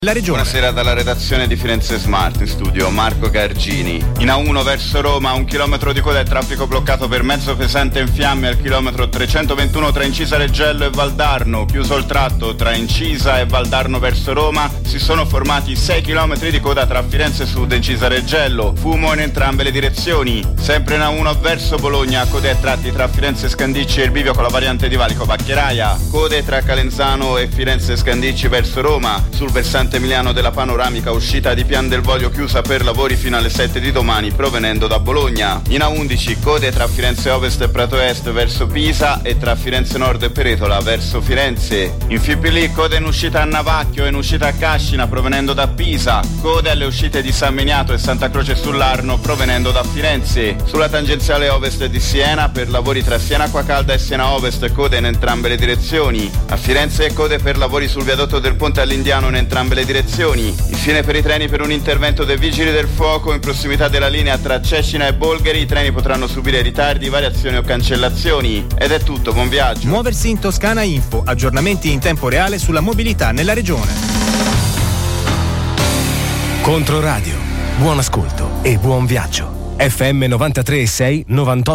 La regione. Buonasera dalla redazione di Firenze Smart, in studio Marco Gargini. In A1 verso Roma, 1 chilometro di coda e traffico bloccato per mezzo pesante in fiamme al chilometro 321 tra Incisa Reggello e Valdarno. Chiuso il tratto tra Incisa e Valdarno verso Roma, si sono formati 6 chilometri di coda tra Firenze Sud e Incisa Reggello. Fumo in entrambe le direzioni. Sempre in A1 verso Bologna, code a tratti tra Firenze Scandicci e il bivio con la variante di Valico Vaccheraia. Code tra Calenzano e Firenze Scandicci verso Roma. Sul versante Emiliano della panoramica, uscita di Pian del Voglio chiusa per lavori fino alle 7 di domani provenendo da Bologna. In A11 code tra Firenze Ovest e Prato Est verso Pisa e tra Firenze Nord e Peretola verso Firenze. In Fipili code in uscita a Navacchio e in uscita a Cascina provenendo da Pisa. Code alle uscite di San Miniato e Santa Croce sull'Arno provenendo da Firenze. Sulla tangenziale Ovest di Siena per lavori tra Siena Acquacalda e Siena Ovest code in entrambe le direzioni. A Firenze code per lavori sul viadotto del Ponte all'Indiano in entrambe le direzioni. Infine per i treni, per un intervento dei Vigili del Fuoco in prossimità della linea tra Cecina e Bolgheri, i treni potranno subire ritardi, variazioni o cancellazioni. Ed è tutto, buon viaggio. Muoversi in Toscana Info, aggiornamenti in tempo reale sulla mobilità nella regione. Controradio, buon ascolto e buon viaggio. FM 93.6 98.